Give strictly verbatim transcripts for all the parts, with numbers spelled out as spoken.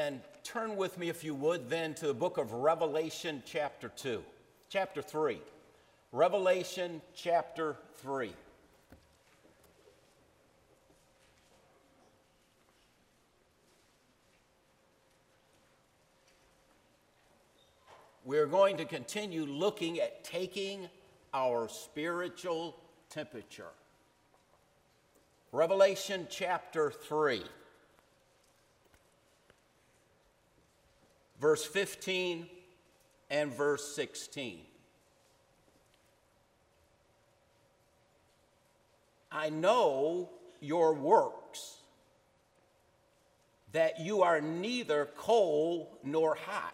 and turn with me, if you would, then to the book of Revelation chapter two, chapter three. Revelation chapter three. We're going to continue looking at taking our spiritual temperature. Revelation chapter three, verse fifteen and verse sixteen. I know your works, that you are neither cold nor hot.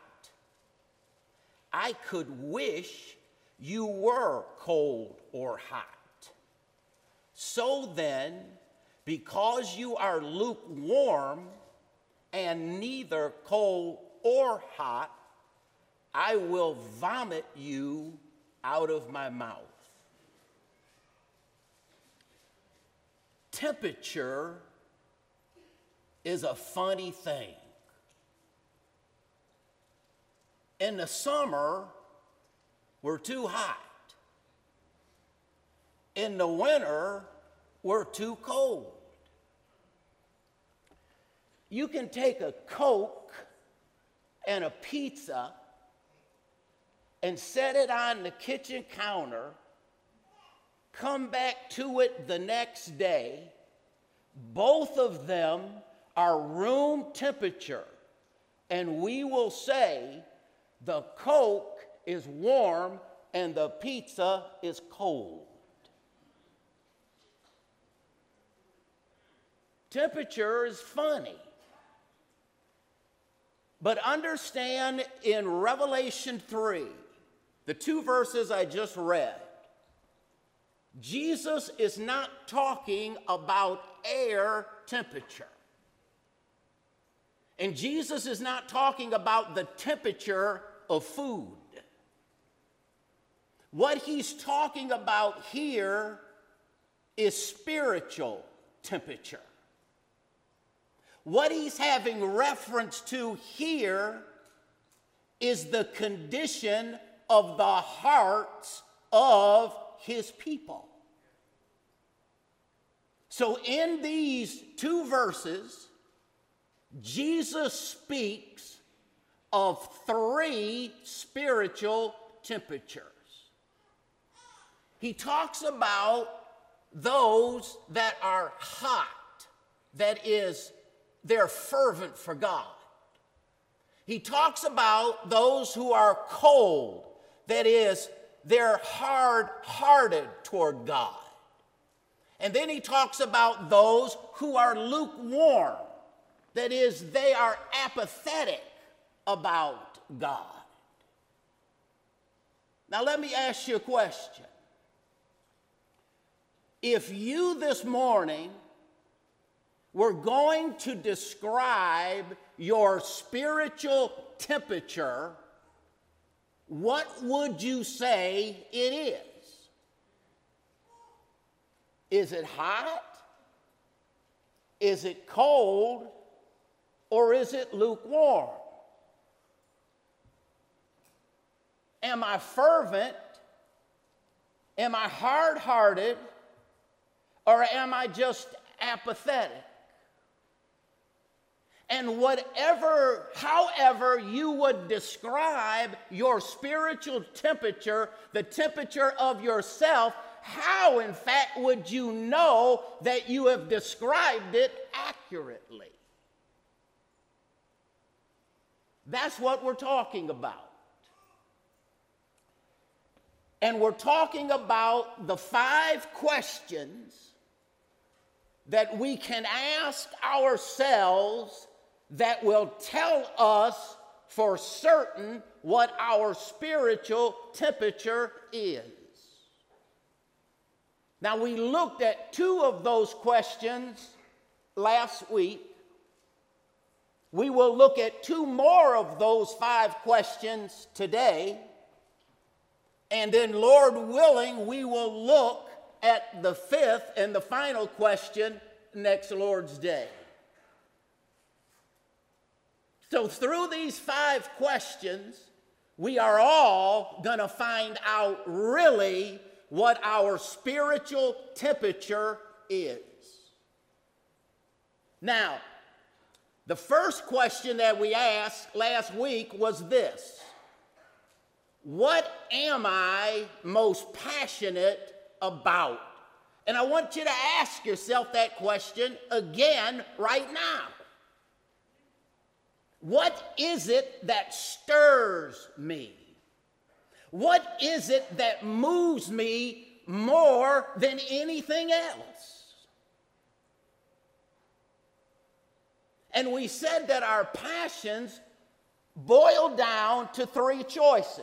I could wish you were cold or hot. So then, because you are lukewarm and neither cold or hot, I will vomit you out of my mouth. Temperature is a funny thing. In the summer, we're too hot. In the winter, we're too cold. You can take a Coke and a pizza and set it on the kitchen counter, come back to it the next day. Both of them are room temperature, and we will say the Coke is warm and the pizza is cold. Temperature is funny. But understand, in Revelation three, the two verses I just read, Jesus is not talking about air temperature. And Jesus is not talking about the temperature of food. What he's talking about here is spiritual temperature. What he's having reference to here is the condition of the hearts of his people. So in these two verses, Jesus speaks of three spiritual temperatures. He talks about those that are hot, that is, they're fervent for God. He talks about those who are cold, that is, they're hard-hearted toward God. And then he talks about those who are lukewarm, that is, they are apathetic about God. Now let me ask you a question. If you this morning were going to describe your spiritual temperature, what would you say it is? Is it hot? Is it cold? Or is it lukewarm? Am I fervent? Am I hard-hearted? Or am I just apathetic? And whatever, however you would describe your spiritual temperature, the temperature of yourself, how, in fact, would you know that you have described it accurately? That's what we're talking about. And we're talking about the five questions that we can ask ourselves that will tell us for certain what our spiritual temperature is. Now, we looked at two of those questions last week. We will look at two more of those five questions today. And then, Lord willing, we will look at the fifth and the final question next Lord's Day. So through these five questions, we are all going to find out really what our spiritual temperature is. Now, the first question that we asked last week was this: what am I most passionate about? And I want you to ask yourself that question again right now. What is it that stirs me? What is it that moves me more than anything else? And we said that our passions boil down to three choices.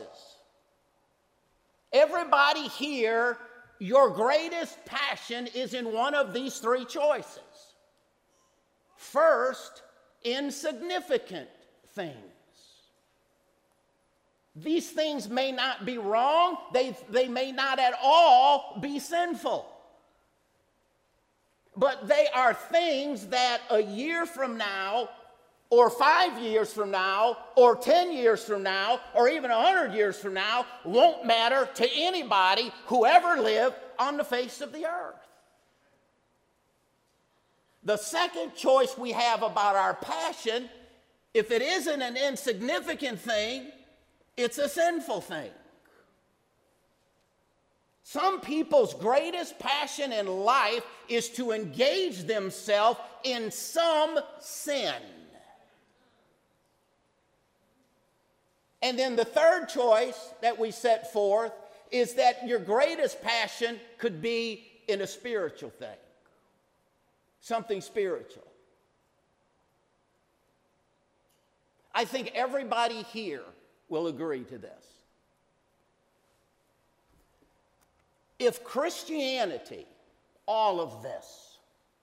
Everybody here, your greatest passion is in one of these three choices. First, insignificant things. These things may not be wrong. They, they may not at all be sinful. But they are things that a year from now, or five years from now, or ten years from now, or even a hundred years from now, won't matter to anybody who ever lived on the face of the earth. The second choice we have about our passion, if it isn't an insignificant thing, it's a sinful thing. Some people's greatest passion in life is to engage themselves in some sin. And then the third choice that we set forth is that your greatest passion could be in a spiritual thing. Something spiritual. I think everybody here will agree to this. If Christianity, all of this,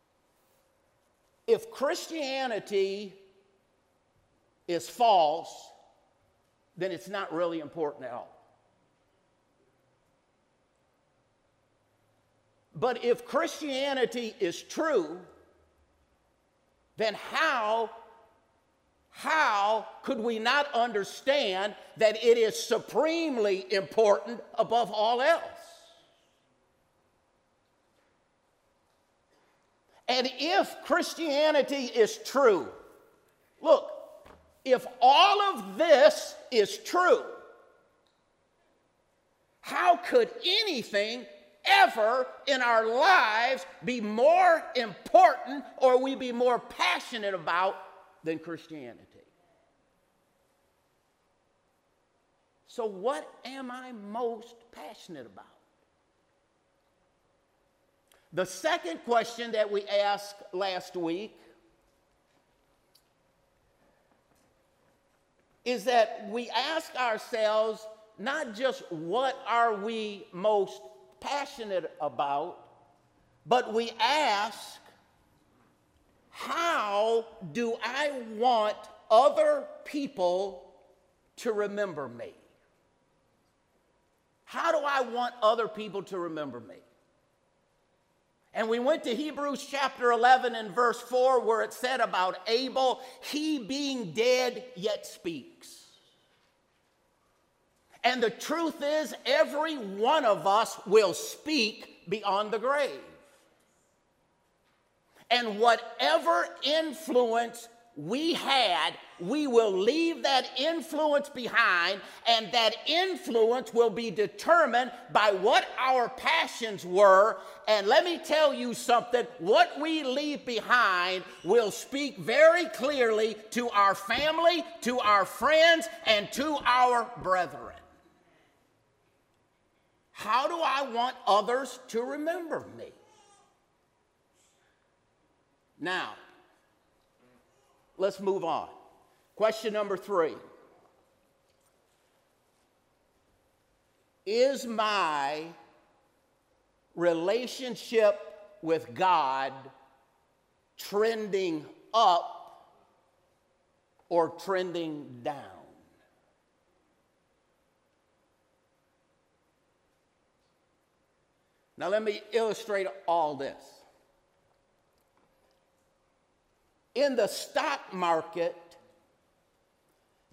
if Christianity is false, then it's not really important at all. But if Christianity is true, then how, how could we not understand that it is supremely important above all else? And if Christianity is true, look, if all of this is true, how could anything ever in our lives be more important or we be more passionate about than Christianity? So what am I most passionate about? The second question that we asked last week is that we ask ourselves not just what are we most passionate about, but we ask, how do I want other people to remember me? How do I want other people to remember me? And we went to Hebrews chapter eleven and verse four, where it said about Abel, he being dead yet speaks. And the truth is, every one of us will speak beyond the grave. And whatever influence we had, we will leave that influence behind, and that influence will be determined by what our passions were. And let me tell you something, what we leave behind will speak very clearly to our family, to our friends, and to our brethren. How do I want others to remember me? Now, let's move on. Question number three. Is my relationship with God trending up or trending down? Now, let me illustrate all this. In the stock market,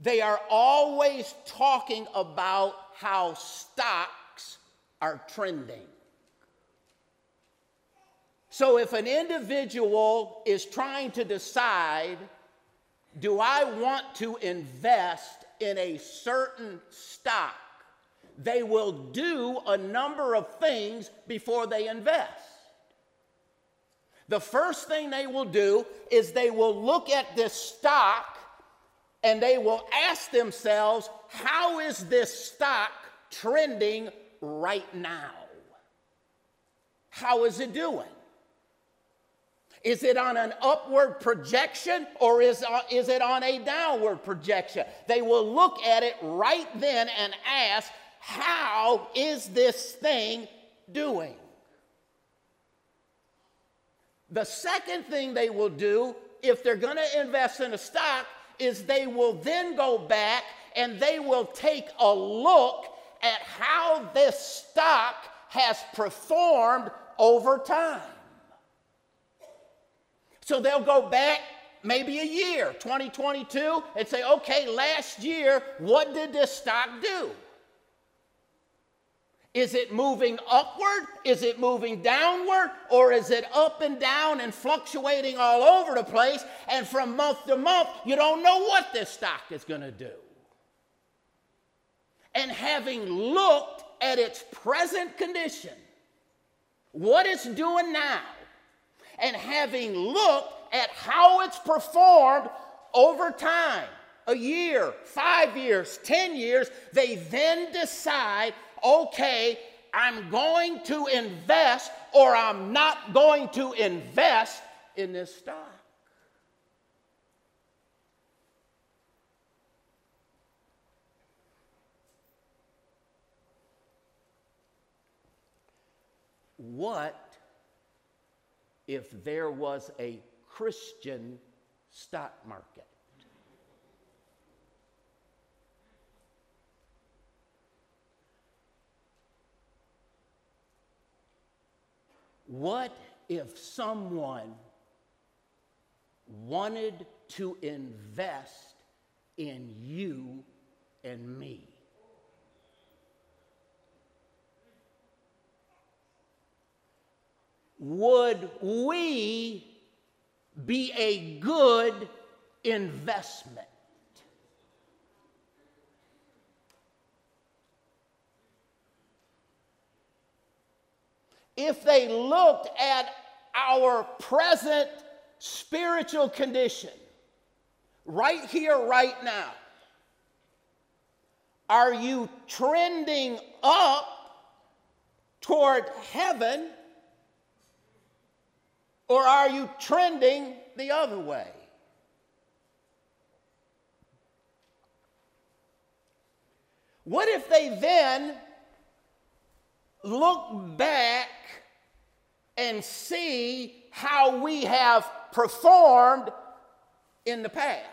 they are always talking about how stocks are trending. So if an individual is trying to decide, do I want to invest in a certain stock, they will do a number of things before they invest. The first thing they will do is they will look at this stock and they will ask themselves, how is this stock trending right now? How is it doing? Is it on an upward projection or is, is it on a downward projection? They will look at it right then and ask, how is this thing doing? The second thing they will do if they're going to invest in a stock is they will then go back and they will take a look at how this stock has performed over time. So they'll go back maybe a year, twenty twenty-two, and say, okay, last year, what did this stock do? Is it moving upward? Is it moving downward? Or is it up and down and fluctuating all over the place? And from month to month, you don't know what this stock is going to do. And having looked at its present condition, what it's doing now, and having looked at how it's performed over time, a year, five years, ten years, they then decide, okay, I'm going to invest or I'm not going to invest in this stock. What if there was a Christian stock market? What if someone wanted to invest in you and me? Would we be a good investment? If they looked at our present spiritual condition, right here, right now, are you trending up toward heaven? Or are you trending the other way? What if they then look back and see how we have performed in the past?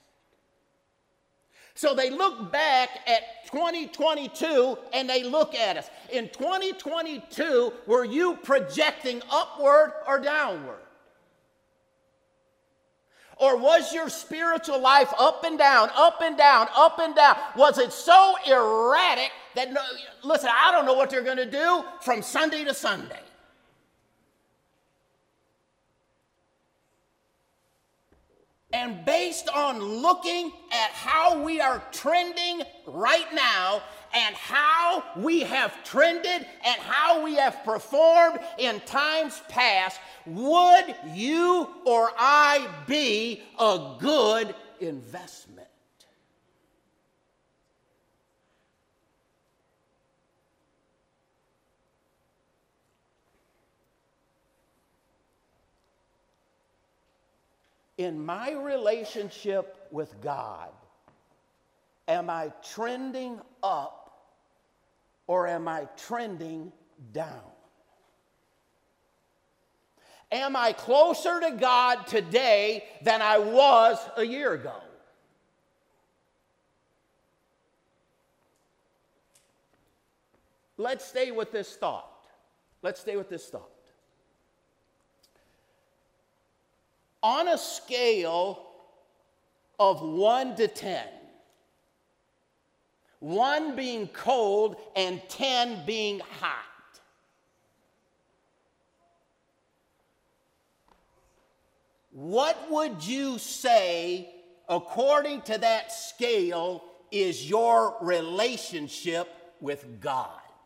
So they look back at twenty twenty-two and they look at us. In twenty twenty-two, were you projecting upward or downward? Or was your spiritual life up and down, up and down, up and down? Was it so erratic that, no, listen, I don't know what they're going to do from Sunday to Sunday. And based on looking at how we are trending right now and how we have trended and how we have performed in times past, would you or I be a good investment? In my relationship with God, am I trending up or am I trending down? Am I closer to God today than I was a year ago? Let's stay with this thought. Let's stay with this thought. On a scale of one to ten, one being cold and ten being hot. What would you say, according to that scale, is your relationship with God?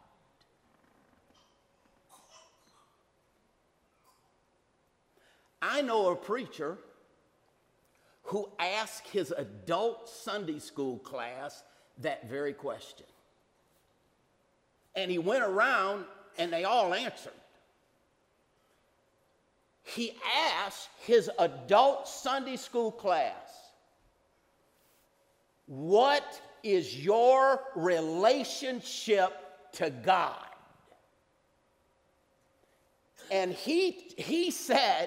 I know a preacher who asked his adult Sunday school class that very question. And he went around and they all answered. He asked his adult Sunday school class, what is your relationship to God? And he, he said,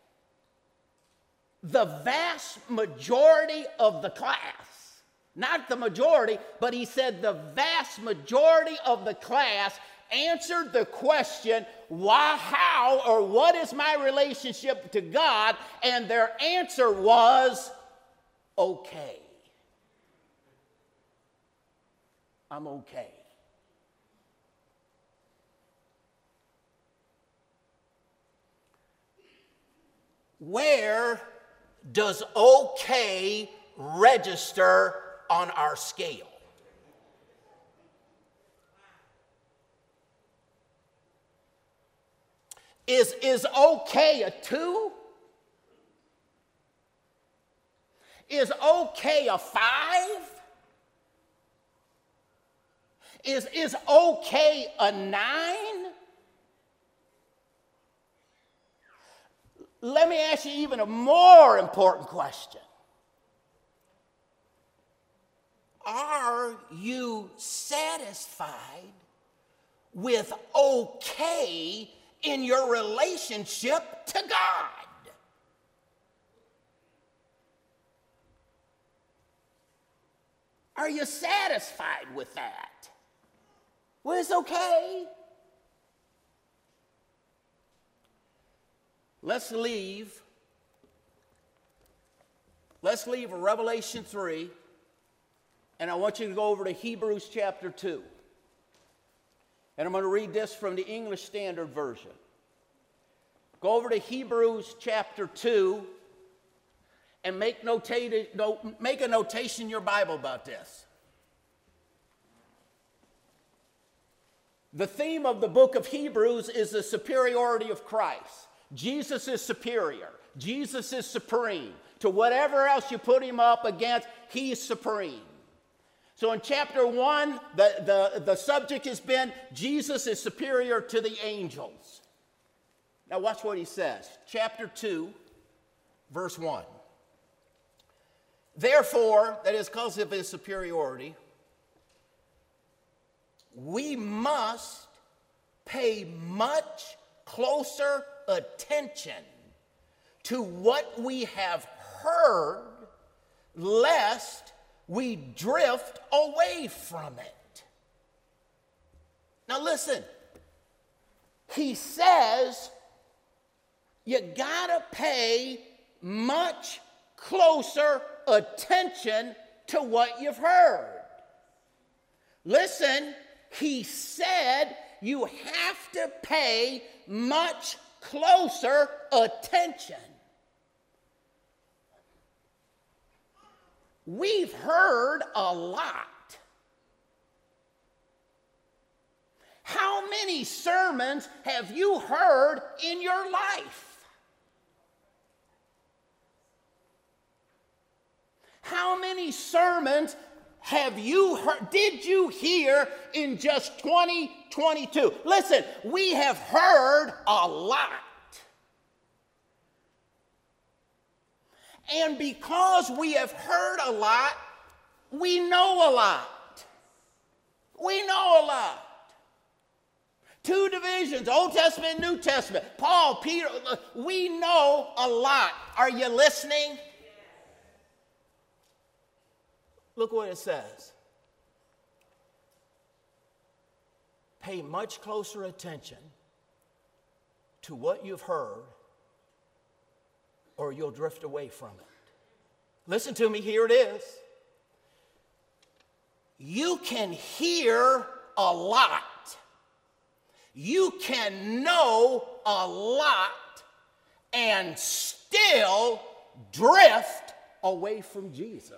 the vast majority of the class, not the majority, but he said the vast majority of the class answered the question, why, how, or what is my relationship to God? And their answer was, okay. I'm okay. Where does okay register on our scale? Is, is okay a two? Is okay a five? Is, is okay a nine? Let me ask you even a more important question. Are you satisfied with okay in your relationship to God? Are you satisfied with that? Well, it's okay. Let's leave. Let's leave Revelation three, and I want you to go over to Hebrews chapter two. And I'm going to read this from the English Standard Version. Go over to Hebrews chapter two and make, notated, no, make a notation in your Bible about this. The theme of the book of Hebrews is the superiority of Christ. Jesus is superior. Jesus is supreme. To whatever else you put him up against, he is supreme. So in chapter one, the, the, the subject has been Jesus is superior to the angels. Now watch what he says. Chapter two, verse one. Therefore, that is because of his superiority, we must pay much closer attention to what we have heard, lest we drift away from it. Now listen, he says you gotta pay much closer attention to what you've heard. Listen, he said you have to pay much closer attention. We've heard a lot. How many sermons have you heard in your life? How many sermons have you heard, did you hear in just twenty twenty-two? Listen, we have heard a lot. And because we have heard a lot, we know a lot. We know a lot. Two divisions, Old Testament, New Testament. Paul, Peter, we know a lot. Are you listening? Look what it says. Pay much closer attention to what you've heard, or you'll drift away from it. Listen to me, here it is. you can hear a lot. You can know a lot and still drift away from Jesus.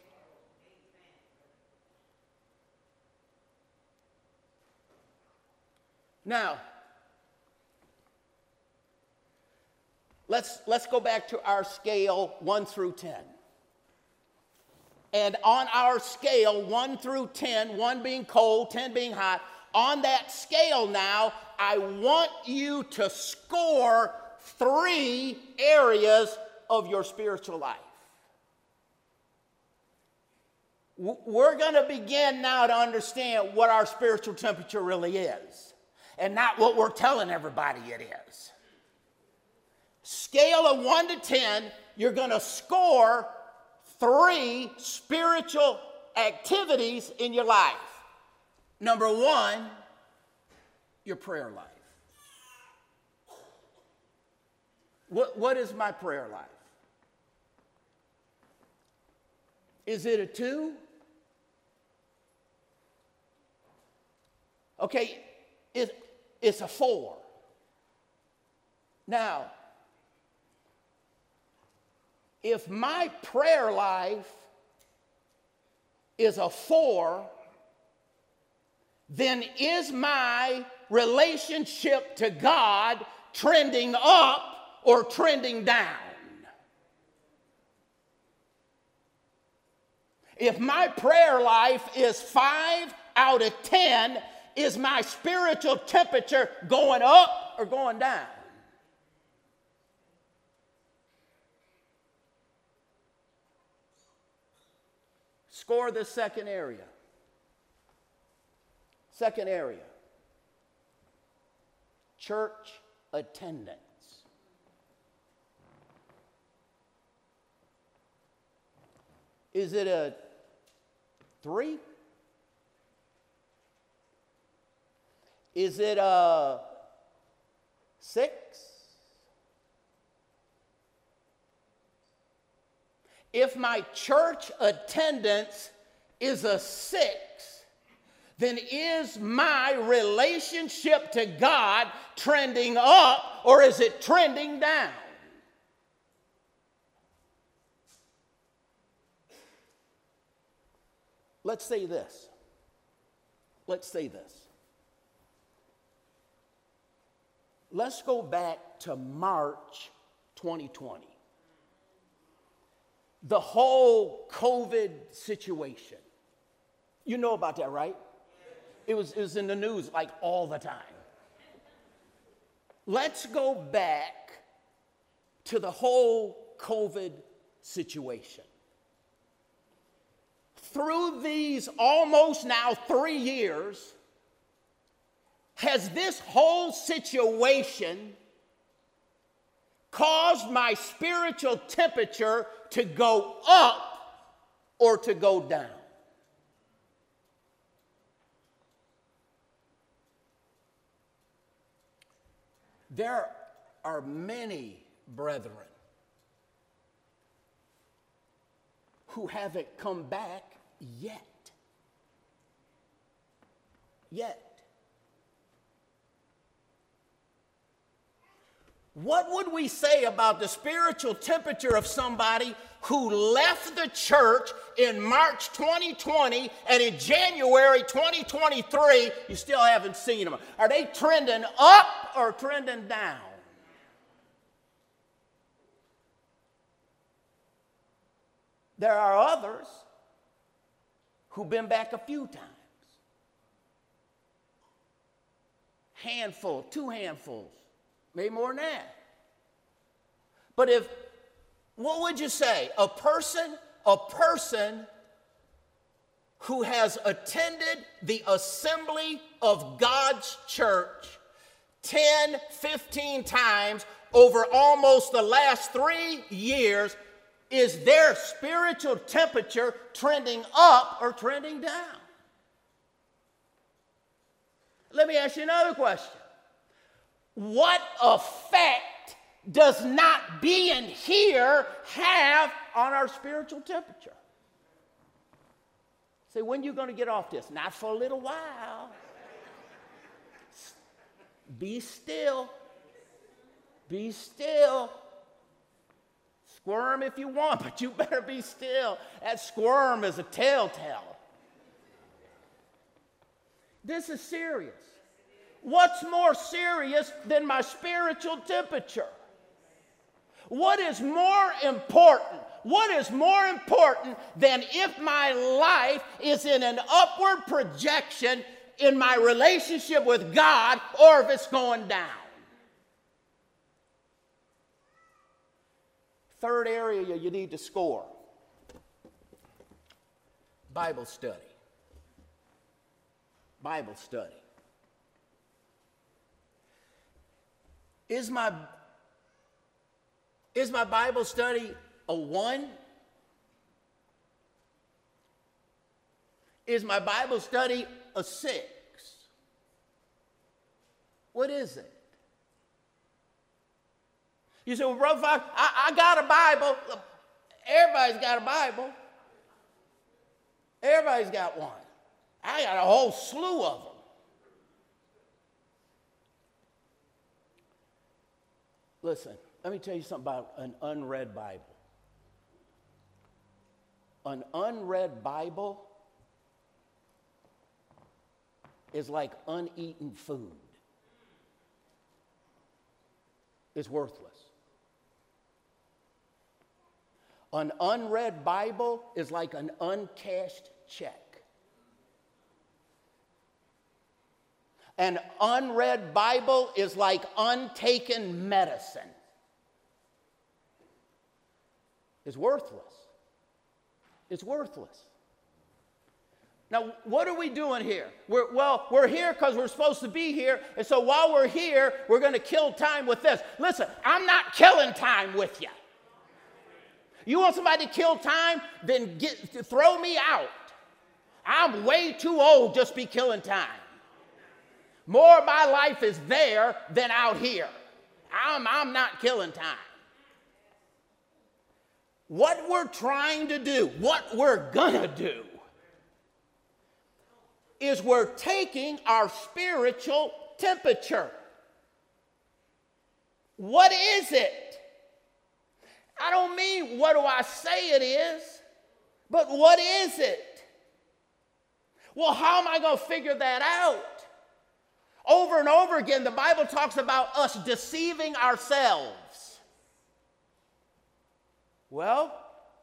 Now, let's, let's go back to our scale one through ten. And on our scale, one through ten, one being cold, ten being hot, on that scale now, I want you to score three areas of your spiritual life. We're going to begin now to understand what our spiritual temperature really is, and not what we're telling everybody it is. Scale of one to ten, you're going to score three spiritual activities in your life. Number one, your prayer life. What, what is my prayer life? Is it a two? Okay, it, it's a four. Now, if my prayer life is a four, then is my relationship to God trending up or trending down? If my prayer life is five out of ten, is my spiritual temperature going up or going down? Score the second area. Second area. Church attendance. Is it a three? Is it a six? If my church attendance is a six, then is my relationship to God trending up or is it trending down? Let's say this. Let's say this. Let's go back to March twenty twenty. The whole COVID situation. You know about that, right? It was, it was in the news like all the time. Let's go back to the whole COVID situation. Through these almost now three years, has this whole situation caused my spiritual temperature to go up or to go down? There are many brethren who haven't come back yet. Yet. What would we say about the spiritual temperature of somebody who left the church in March twenty twenty and in January twenty twenty-three, you still haven't seen them? Are they trending up or trending down? There are others who've been back a few times. Handful, two handfuls. Maybe more than that. But if, what would you say? A person, a person who has attended the assembly of God's church ten, fifteen times over almost the last three years, is their spiritual temperature trending up or trending down? Let me ask you another question. What effect does not being here have on our spiritual temperature? Say, when you going to get off this? Not for a little while. Be still. Be still. Squirm if you want, but you better be still. That squirm is a telltale. This is serious. What's more serious than my spiritual temperature? What is more important? What is more important than if my life is in an upward projection in my relationship with God, or if it's going down? Third area you need to score: Bible study. Bible study. Is my, is my Bible study a one? Is my Bible study a six? What is it? You say, well, Brother Fox, I, I got a Bible. Everybody's got a Bible. Everybody's got one. I got a whole slew of them. Listen, let me tell you something about an unread Bible. An unread Bible is like uneaten food. It's worthless. An unread Bible is like an uncashed check. An unread Bible is like untaken medicine. It's worthless. It's worthless. Now, what are we doing here? We're, well, we're here because we're supposed to be here, and so while we're here, we're going to kill time with this. Listen, I'm not killing time with you. You want somebody to kill time? Then get, throw me out. I'm way too old just to be killing time. More of my life is there than out here. I'm, I'm not killing time. What we're trying to do, what we're gonna do, is we're taking our spiritual temperature. What is it? I don't mean what do I say it is, but what is it? Well, how am I going to figure that out? Over and over again, the Bible talks about us deceiving ourselves. Well,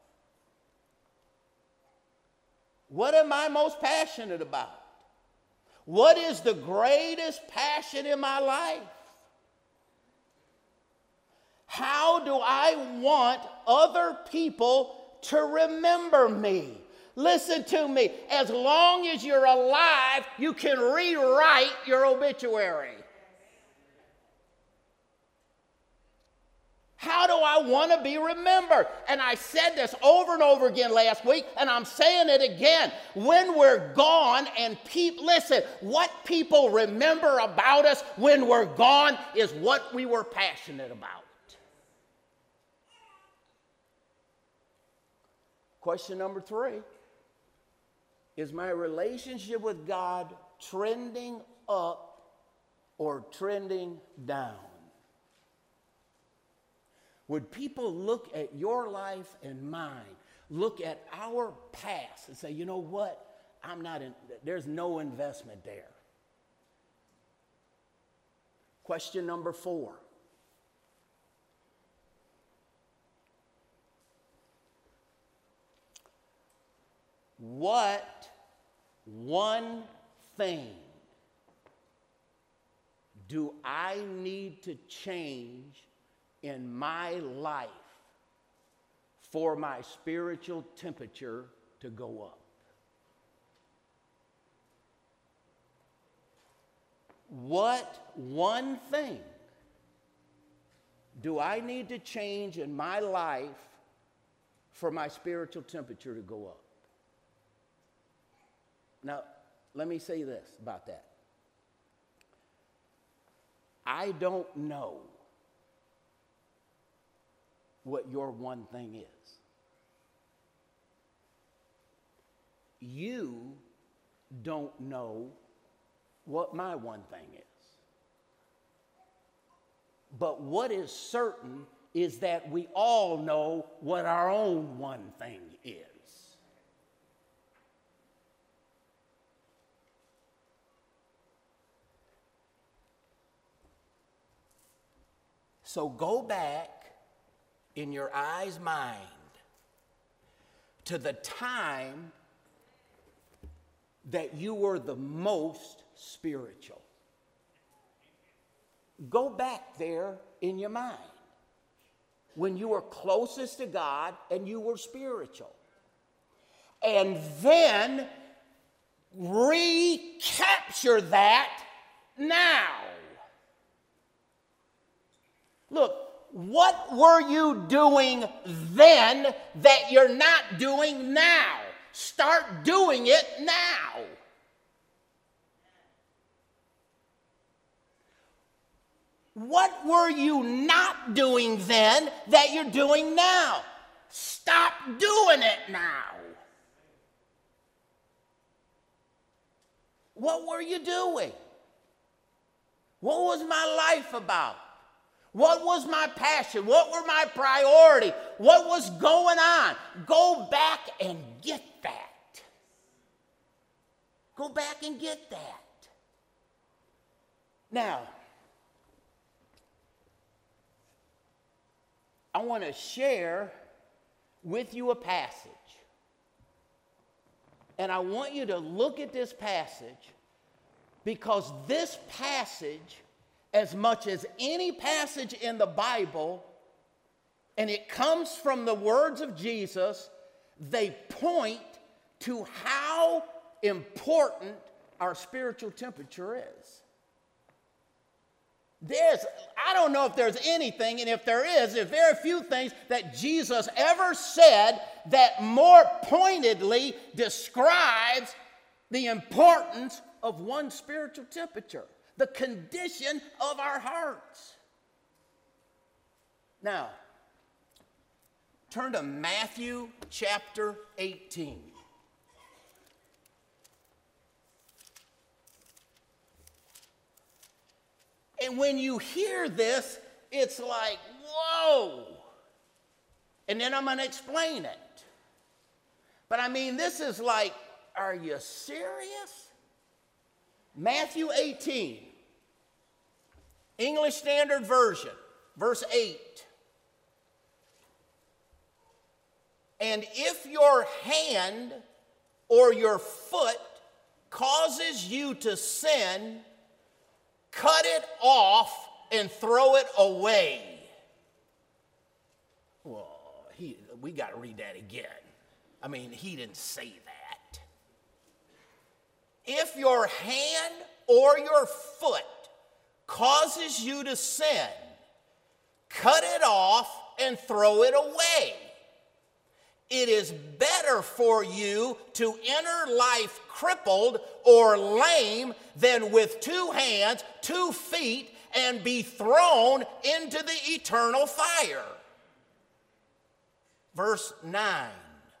what am I most passionate about? What is the greatest passion in my life? How do I want other people to remember me? Listen to me. As long as you're alive, you can rewrite your obituary. How do I want to be remembered? And I said this over and over again last week, and I'm saying it again. When we're gone and people, listen, what people remember about us when we're gone is what we were passionate about. Question number three. Is my relationship with God trending up or trending down? Would people look at your life and mine, look at our past and say, you know what? I'm not in, there's no investment there. Question number four. What one thing do I need to change in my life for my spiritual temperature to go up? What one thing do I need to change in my life for my spiritual temperature to go up? Now, let me say this about that. I don't know what your one thing is. you don't know what my one thing is. But what is certain is that we all know what our own one thing is. So go back in your eye's mind to the time that you were the most spiritual. Go back there in your mind when you were closest to God and you were spiritual. And then recapture that now. Look, what were you doing then that you're not doing now? Start doing it now. What were you not doing then that you're doing now? Stop doing it now. What were you doing? What was my life about? What was my passion? What were my priorities? What was going on? Go back and get that. Go back and get that. Now, I want to share with you a passage. And I want you to look at this passage because this passage, as much as any passage in the Bible, and it comes from the words of Jesus, they point to how important our spiritual temperature is. There's, I don't know if there's anything, and if there is, there's very few things that Jesus ever said that more pointedly describes the importance of one's spiritual temperature, the condition of our hearts. Now, turn to Matthew chapter eighteen. And when you hear this, it's like, whoa. And then I'm going to explain it. But I mean, this is like, are you serious? Matthew eighteen, English Standard Version, verse eight. And if your hand or your foot causes you to sin, cut it off and throw it away. Well, he, we got to read that again. I mean, he didn't say that. If your hand or your foot causes you to sin, cut it off and throw it away. It is better for you to enter life crippled or lame than with two hands, two feet, and be thrown into the eternal fire. Verse nine.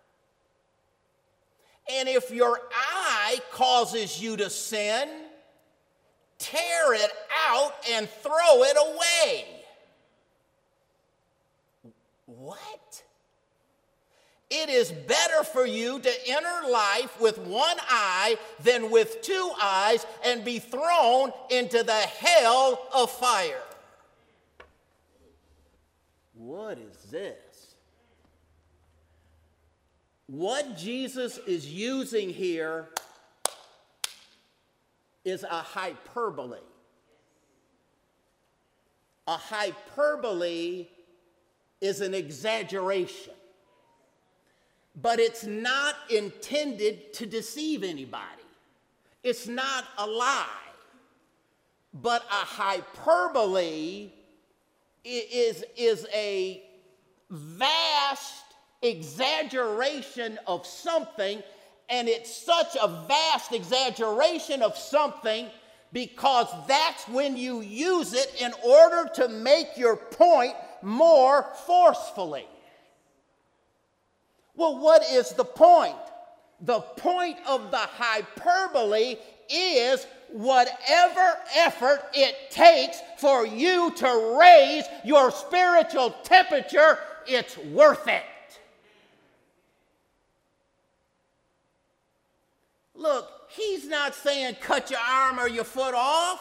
And if your eye causes you to sin, tear it out and throw it away. What? It is better for you to enter life with one eye than with two eyes and be thrown into the hell of fire. What is this? What Jesus is using here is a hyperbole. A hyperbole is an exaggeration. But it's not intended to deceive anybody. It's not a lie. But a hyperbole is, is a vast exaggeration of something, and it's such a vast exaggeration of something because that's when you use it in order to make your point more forcefully. Well, what is the point? The point of the hyperbole is whatever effort it takes for you to raise your spiritual temperature, it's worth it. Look, he's not saying cut your arm or your foot off.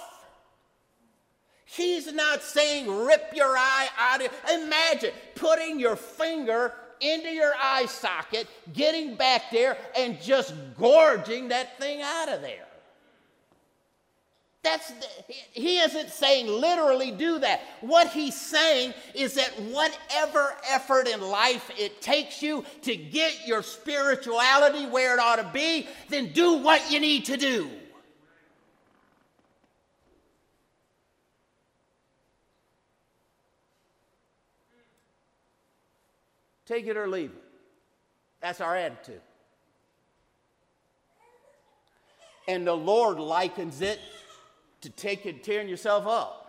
He's not saying rip your eye out of it. Imagine putting your finger into your eye socket, getting back there, and just gorging that thing out of there. That's the, he isn't saying literally do that. What he's saying is that whatever effort in life it takes you to get your spirituality where it ought to be, then do what you need to do. Take it or leave it. That's our attitude. And the Lord likens it to take it, tearing yourself up.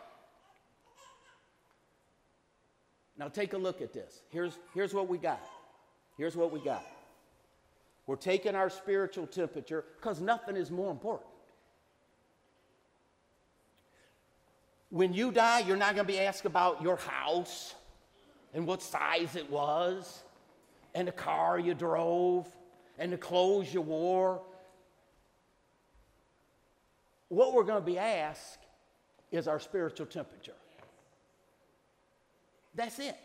Now take a look at this. Here's, here's what we got. Here's what we got. We're taking our spiritual temperature because nothing is more important. When you die, you're not going to be asked about your house and what size it was, and the car you drove, and the clothes you wore. What we're going to be asked is our spiritual temperature. That's it.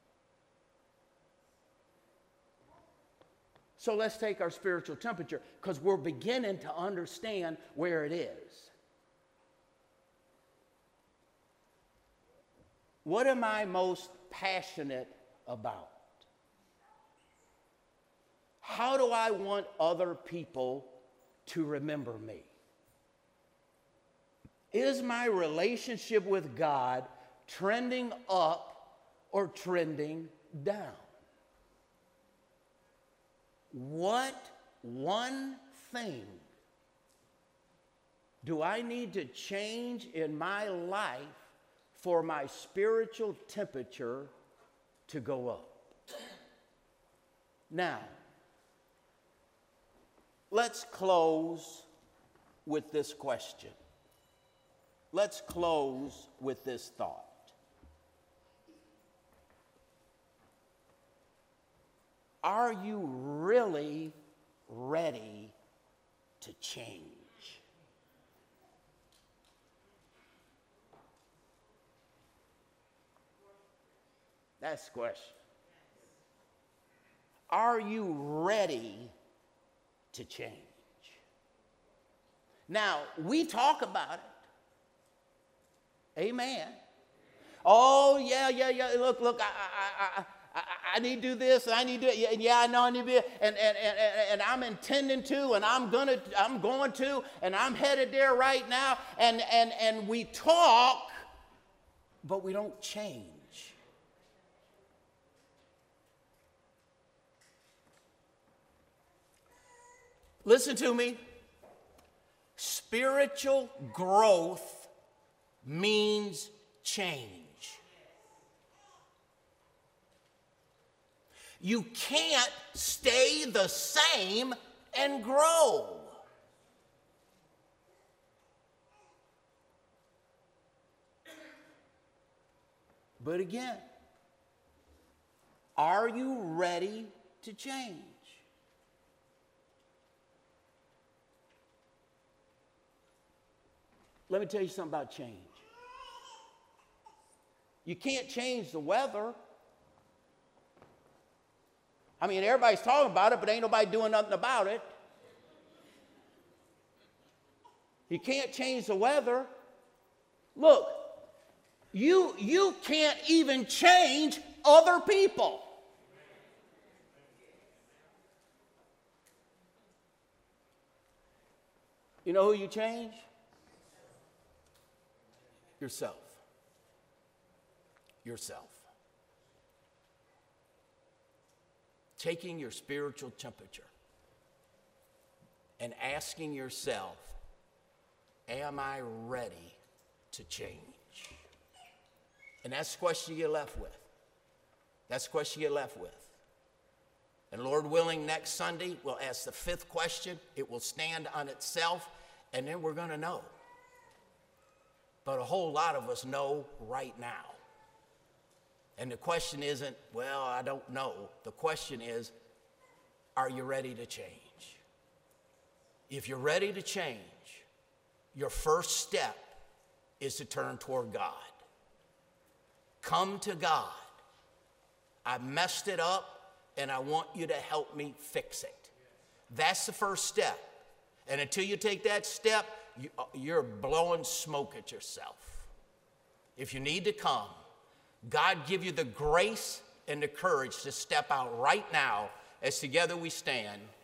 So let's take our spiritual temperature, because we're beginning to understand where it is. What am I most passionate about? How do I want other people to remember me? Is my relationship with God trending up or trending down? What one thing do I need to change in my life for my spiritual temperature to go up? Now, let's close with this question. Let's close with this thought. Are you really ready to change? That's the question. Are you ready to change? Now, we talk about it. Amen. Oh, yeah, yeah, yeah. Look, look, I, I, I, I, I need to do this, and I need to do it. Yeah, yeah, I know I need to be, and, and, and, and I'm intending to, and I'm gonna, I'm going to, and I'm headed there right now. And, and, and we talk, but we don't change. Listen to me. Spiritual growth means change. You can't stay the same and grow. But again, are you ready to change? Let me tell you something about change. You can't change the weather. I mean, everybody's talking about it, but ain't nobody doing nothing about it. You can't change the weather. Look, you, you can't even change other people. You know who you change? Yourself. Yourself. Taking your spiritual temperature and asking yourself, am I ready to change? And that's the question you get left with. That's the question you get left with. And Lord willing, next Sunday, we'll ask the fifth question. It will stand on itself, and then we're going to know. But a whole lot of us know right now. And the question isn't, well, I don't know. The question is, are you ready to change? If you're ready to change, your first step is to turn toward God. Come to God. I messed it up, and I want you to help me fix it. That's the first step. And until you take that step, you, you're blowing smoke at yourself. If you need to come, God give you the grace and the courage to step out right now as together we stand.